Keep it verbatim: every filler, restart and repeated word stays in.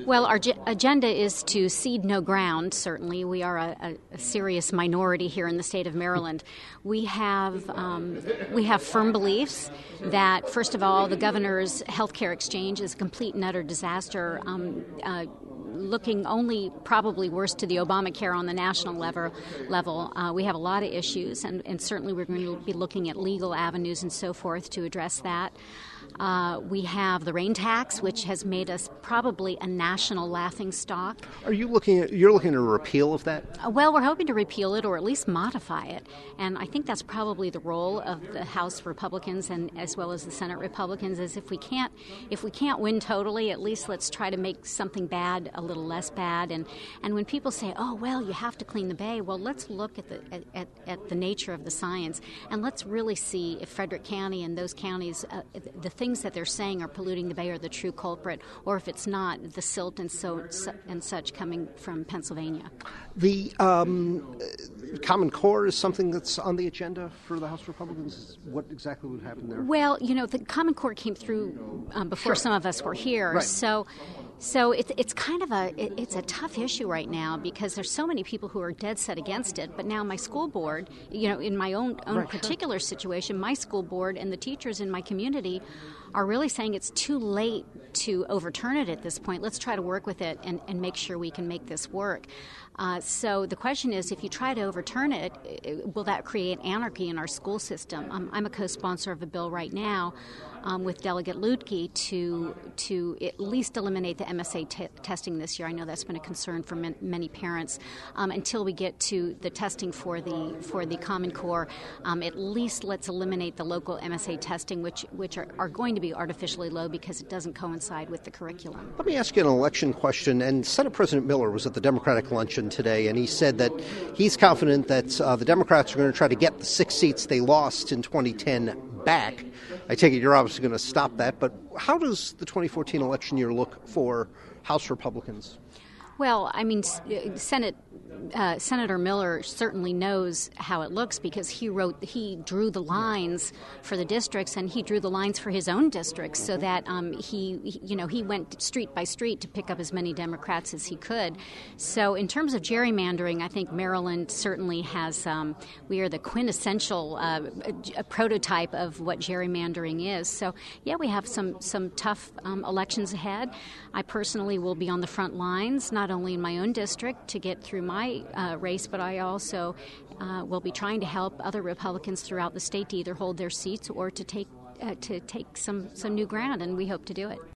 Well, our ge- agenda is to cede no ground, certainly. We are a, a, a serious minority here in the state of Maryland. We have um, we have firm beliefs that, first of all, the governor's health care exchange is a complete and utter disaster, um, uh, looking only probably worse to the Obamacare on the national level. level. Uh, we have a lot of issues, and, and certainly we're going to be looking at legal avenues and so forth to address that. Uh, we have the rain tax, which has made us probably a national laughingstock. Are you looking at, you're looking at a repeal of that? Uh, well, we're hoping to repeal it or at least modify it. And I think that's probably the role of the House Republicans and as well as the Senate Republicans is if we can't if we can't win totally, at least let's try to make something bad a little less bad. And, and when people say, oh, well, you have to clean the Bay, well, let's look at the at, at, at the nature of the science and let's really see if Frederick County and those counties, uh, the things that they're saying are polluting the Bay are the true culprit, or if it's not, the silt and so and such coming from Pennsylvania. The um, Common Core is something that's on the agenda for the House Republicans. What exactly would happen there? Well, you know, the Common Core came through um, before Sure. some of us were here, Right. so. So it's it's kind of a it, it's a tough issue right now because there's so many people who are dead set against it. But now my school board, you know, in my own own Right, particular sure. situation, my school board and the teachers in my community are really saying it's too late to overturn it at this point. Let's try to work with it and, and make sure we can make this work. Uh, so the question is, if you try to overturn it, will that create anarchy in our school system? Um, I'm a co-sponsor of a bill right now um, with Delegate Lutke to to at least eliminate the M S A t- testing this year. I know that's been a concern for man- many parents. Um, until we get to the testing for the for the Common Core, um, at least let's eliminate the local M S A testing, which which are, are going to be artificially low because it doesn't coincide with the curriculum. Let me ask you an election question. And Senate President Miller was at the Democratic luncheon today, and he said that he's confident that uh, the Democrats are going to try to get the six seats they lost in twenty ten back. I take it you're obviously going to stop that, but how does the twenty fourteen election year look for House Republicans? Well, I mean, Senate uh, Senator Miller certainly knows how it looks because he wrote, he drew the lines for the districts and he drew the lines for his own districts so that um, he, you know, he went street by street to pick up as many Democrats as he could. So in terms of gerrymandering, I think Maryland certainly has, um, we are the quintessential uh, a, a prototype of what gerrymandering is. So, yeah, we have some, some tough um, elections ahead. I personally will be on the front lines, not only in my own district to get through my uh, race, but I also uh, will be trying to help other Republicans throughout the state to either hold their seats or to take uh, to take some, some new ground, and we hope to do it.